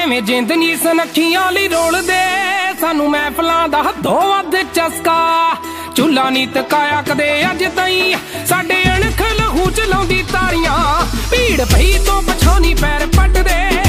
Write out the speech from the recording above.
ਐਵੇਂ ਜਿੰਦ ਨੀ ਸਨੱਖੀਆਂ ਲਈ ਰੋਲਦੇ, ਸਾਨੂੰ ਮਹਿਫਲਾਂ ਦਾ ਹੱਦੋਂ ਵੱਧ ਚਸਕਾ। ਚੁੱਲਾ ਨੀ ਤਕਾਇਆ ਕਦੇ ਅੱਜ ਤਾਈਂ, ਸਾਡੇ ਅਣਖ ਲਹੂ ਚ ਲਾਉਂਦੀ ਤਾਰੀਆਂ। ਭੀੜ ਪਈ ਤੋਂ ਪਛਾਣੀ ਪੈਰ ਪੱਟਦੇ,